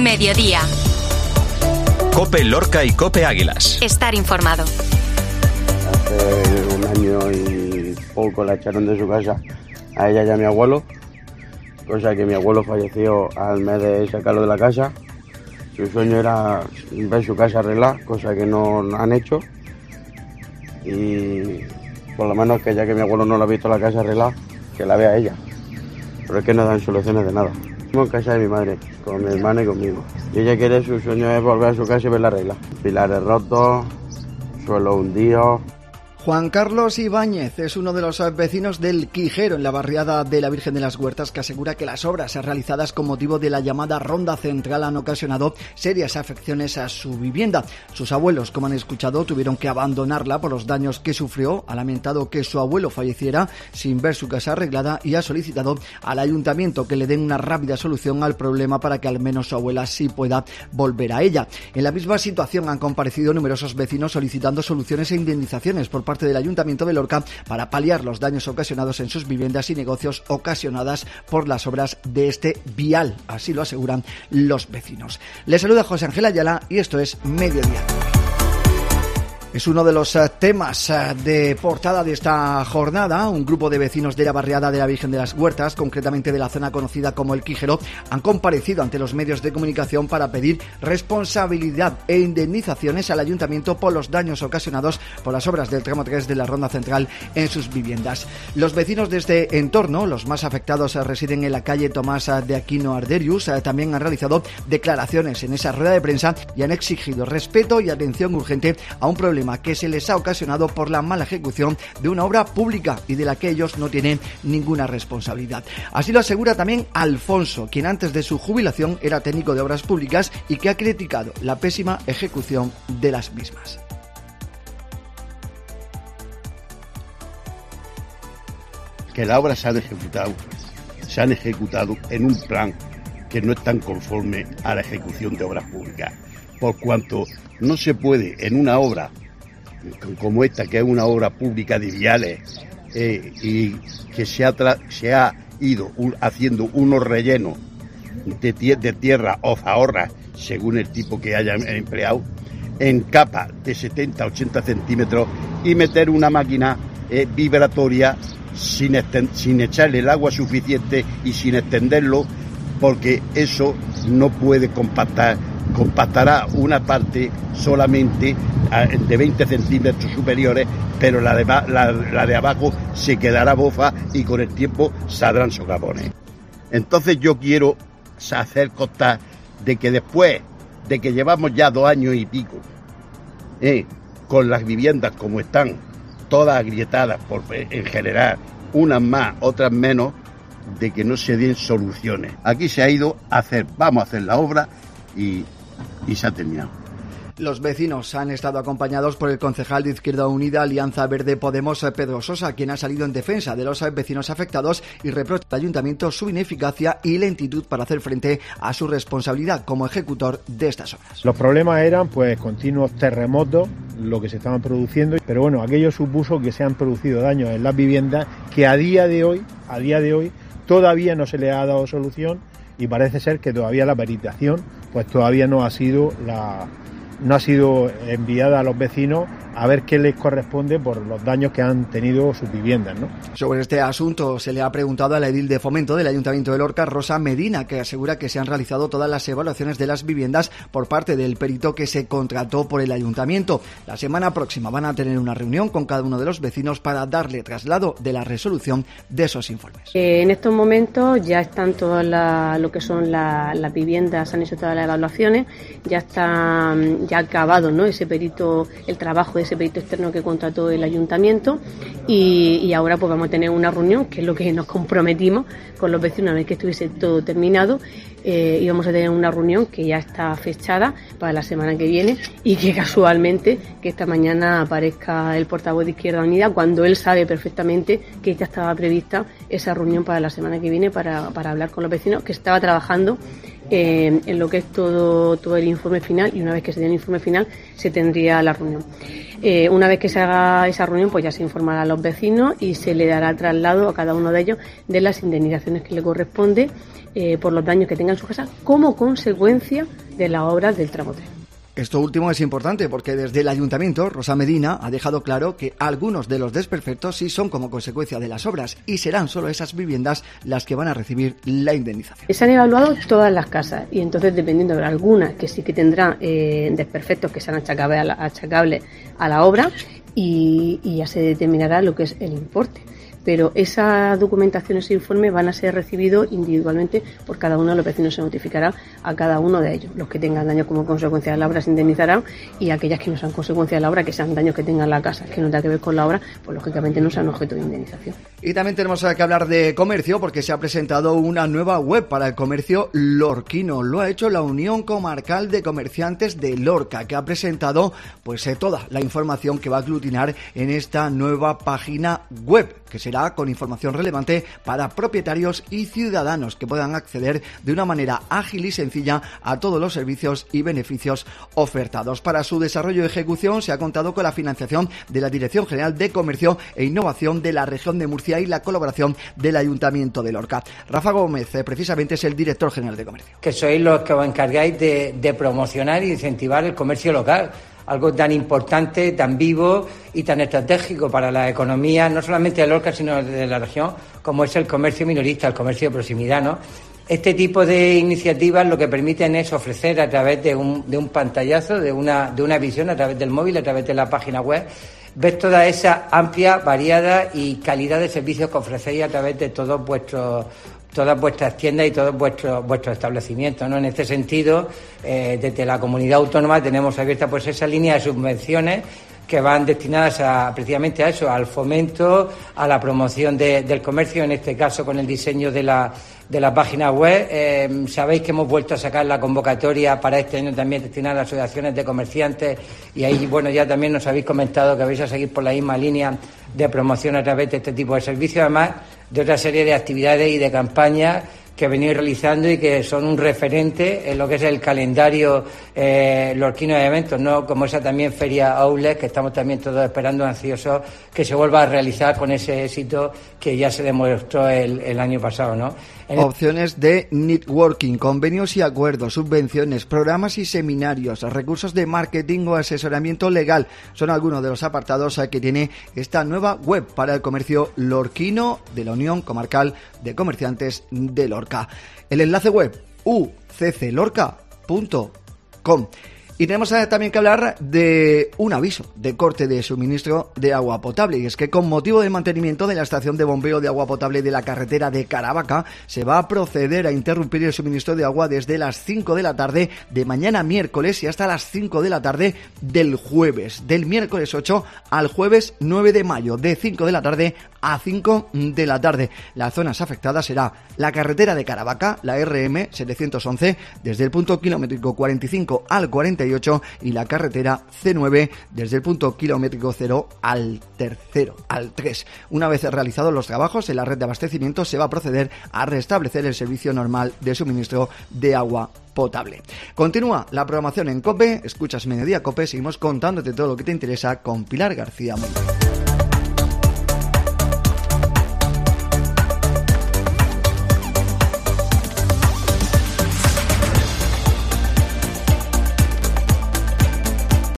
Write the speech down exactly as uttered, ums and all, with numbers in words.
Mediodía. COPE Lorca y COPE Águilas. Estar informado. Hace un año y poco la echaron de su casa a ella y a mi abuelo, cosa que mi abuelo falleció al mes de sacarlo de la casa. Su sueño era ver su casa arreglada, cosa que no han hecho. Y por lo menos que ya que mi abuelo no la ha visto la casa arreglada, que la vea ella. Pero es que no dan soluciones de nada. Estamos en casa de mi madre, con mi hermana y conmigo. Y ella quiere, su sueño es volver a su casa y ver la regla. Pilares rotos, suelo hundido. Juan Carlos Ibáñez es uno de los vecinos del Quijero, en la barriada de la Virgen de las Huertas, que asegura que las obras realizadas con motivo de la llamada ronda central han ocasionado serias afecciones a su vivienda. Sus abuelos, como han escuchado, tuvieron que abandonarla por los daños que sufrió. Ha lamentado que su abuelo falleciera sin ver su casa arreglada y ha solicitado al ayuntamiento que le den una rápida solución al problema para que al menos su abuela sí pueda volver a ella. En la misma situación han comparecido numerosos vecinos solicitando soluciones e indemnizaciones por parte parte del Ayuntamiento de Lorca para paliar los daños ocasionados en sus viviendas y negocios ocasionadas por las obras de este vial, así lo aseguran los vecinos. Les saluda José Ángel Ayala y esto es Mediodía. Es uno de los uh, temas uh, de portada de esta jornada. Un grupo de vecinos de la barriada de la Virgen de las Huertas, concretamente de la zona conocida como El Quijero, han comparecido ante los medios de comunicación para pedir responsabilidad e indemnizaciones al ayuntamiento por los daños ocasionados por las obras del tramo tres de la ronda central en sus viviendas. Los vecinos de este entorno, los más afectados, uh, residen en la calle Tomás uh, de Aquino Arderius, uh, también han realizado declaraciones en esa rueda de prensa y han exigido respeto y atención urgente a un problema que se les ha ocasionado por la mala ejecución de una obra pública y de la que ellos no tienen ninguna responsabilidad. Así lo asegura también Alfonso, quien antes de su jubilación era técnico de obras públicas y que ha criticado la pésima ejecución de las mismas. Que las obras se han ejecutado, se han ejecutado en un plan que no es tan conforme a la ejecución de obras públicas, por cuanto no se puede en una obra como esta, que es una obra pública de viales, eh, y que se ha, tra- se ha ido un, haciendo unos rellenos de, tie- de tierra o zahorras, según el tipo que hayan empleado, en capas de setenta a ochenta centímetros, y meter una máquina eh, vibratoria sin, esten- sin echarle el agua suficiente y sin extenderlo, porque eso no puede compactar. Compactará una parte solamente de veinte centímetros superiores, pero la de, la, la de abajo se quedará bofa y con el tiempo saldrán socavones. Entonces yo quiero hacer constar de que después de que llevamos ya dos años y pico, eh, con las viviendas como están, todas agrietadas por, en general, unas más, otras menos, de que no se den soluciones. Aquí se ha ido a hacer, vamos a hacer la obra y, y se ha terminado. Los vecinos han estado acompañados por el concejal de Izquierda Unida, Alianza Verde Podemos, Pedro Sosa, quien ha salido en defensa de los vecinos afectados y reprocha al ayuntamiento su ineficacia y lentitud para hacer frente a su responsabilidad como ejecutor de estas obras. Los problemas eran pues continuos terremotos, lo que se estaban produciendo, pero bueno, aquello supuso que se han producido daños en las viviendas que a día de hoy, a día de hoy, todavía no se le ha dado solución y parece ser que todavía la peritación pues todavía no ha sido la no ha sido enviada a los vecinos a ver qué les corresponde por los daños que han tenido sus viviendas, ¿no? Sobre este asunto se le ha preguntado a la edil de Fomento del Ayuntamiento de Lorca, Rosa Medina, que asegura que se han realizado todas las evaluaciones de las viviendas por parte del perito que se contrató por el Ayuntamiento. La semana próxima van a tener una reunión con cada uno de los vecinos para darle traslado de la resolución de esos informes. Eh, en estos momentos ya están todas la, lo que son la, las viviendas, se han hecho todas las evaluaciones, ya está ya acabado, ¿no?, ese perito, el trabajo de ese perito externo que contrató el ayuntamiento y, y ahora pues vamos a tener una reunión, que es lo que nos comprometimos con los vecinos una vez que estuviese todo terminado, eh, y vamos a tener una reunión que ya está fechada para la semana que viene y que casualmente que esta mañana aparezca el portavoz de Izquierda Unida cuando él sabe perfectamente que ya estaba prevista esa reunión para la semana que viene para, para hablar con los vecinos, que estaba trabajando eh, en lo que es todo, todo el informe final, y una vez que se dé el informe final se tendría la reunión. Eh, una vez que se haga esa reunión, pues ya se informará a los vecinos y se le dará traslado a cada uno de ellos de las indemnizaciones que le corresponde eh, por los daños que tenga en su casa como consecuencia de las obras del tramo tres. Esto último es importante porque desde el Ayuntamiento, Rosa Medina ha dejado claro que algunos de los desperfectos sí son como consecuencia de las obras y serán solo esas viviendas las que van a recibir la indemnización. Se han evaluado todas las casas y entonces, dependiendo de algunas que sí que tendrán eh, desperfectos que sean achacables a la, achacables a la obra y, y ya se determinará lo que es el importe. Pero esa documentación, ese informe van a ser recibidos individualmente por cada uno de los vecinos. Se notificará a cada uno de ellos. Los que tengan daños como consecuencia de la obra se indemnizarán y aquellas que no sean consecuencia de la obra, que sean daños que tengan la casa, que no tenga que ver con la obra, pues lógicamente no sean objeto de indemnización. Y también tenemos que hablar de comercio porque se ha presentado una nueva web para el comercio lorquino. Lo ha hecho la Unión Comarcal de Comerciantes de Lorca, que ha presentado pues eh, toda la información que va a aglutinar en esta nueva página web, que será con información relevante para propietarios y ciudadanos que puedan acceder de una manera ágil y sencilla a todos los servicios y beneficios ofertados. Para su desarrollo y ejecución se ha contado con la financiación de la Dirección General de Comercio e Innovación de la Región de Murcia y la colaboración del Ayuntamiento de Lorca. Rafa Gómez, eh, precisamente, es el Director General de Comercio. Que sois los que os encargáis de, de promocionar y incentivar el comercio local. Algo tan importante, tan vivo y tan estratégico para la economía, no solamente de Lorca, sino de la región, como es el comercio minorista, el comercio de proximidad, ¿no? Este tipo de iniciativas lo que permiten es ofrecer a través de un, de un pantallazo, de una, de una visión, a través del móvil, a través de la página web, ver toda esa amplia, variada y calidad de servicios que ofrecéis a través de todos vuestros todas vuestras tiendas y todos vuestros vuestros establecimientos, ¿no? En este sentido, eh, desde la comunidad autónoma tenemos abierta pues esa línea de subvenciones que van destinadas a, precisamente a eso, al fomento, a la promoción de, del comercio, en este caso con el diseño de la de la página web. Eh, sabéis que hemos vuelto a sacar la convocatoria para este año también destinada a las asociaciones de comerciantes y ahí, bueno, ya también nos habéis comentado que vais a seguir por la misma línea de promoción a través de este tipo de servicios, además de otra serie de actividades y de campañas que venís realizando y que son un referente en lo que es el calendario eh, lorquino de eventos, ¿no? Como esa también Feria Outlet, que estamos también todos esperando ansiosos que se vuelva a realizar con ese éxito que ya se demostró el, el año pasado, ¿no? En Opciones de networking, convenios y acuerdos, subvenciones, programas y seminarios, recursos de marketing o asesoramiento legal son algunos de los apartados que tiene esta nueva web para el comercio lorquino de la Unión Comarcal de Comerciantes de Lorca. El enlace web u c c lorca punto com. Y tenemos también que hablar de un aviso de corte de suministro de agua potable. Y es que con motivo del mantenimiento de la estación de bombeo de agua potable de la carretera de Caravaca, se va a proceder a interrumpir el suministro de agua desde las cinco de la tarde de mañana miércoles y hasta las cinco de la tarde del jueves. Del miércoles ocho al jueves nueve de mayo, de cinco de la tarde a cinco de la tarde. Las zonas afectadas será la carretera de Caravaca, la R M setecientos once, desde el punto kilométrico cuarenta y cinco al cuarenta y ocho, y la carretera C nueve desde el punto kilométrico cero al tercero, al tres. Una vez realizados los trabajos en la red de abastecimiento, se va a proceder a restablecer el servicio normal de suministro de agua potable. Continúa la programación en COPE, escuchas Mediodía COPE, seguimos contándote todo lo que te interesa con Pilar García Montes.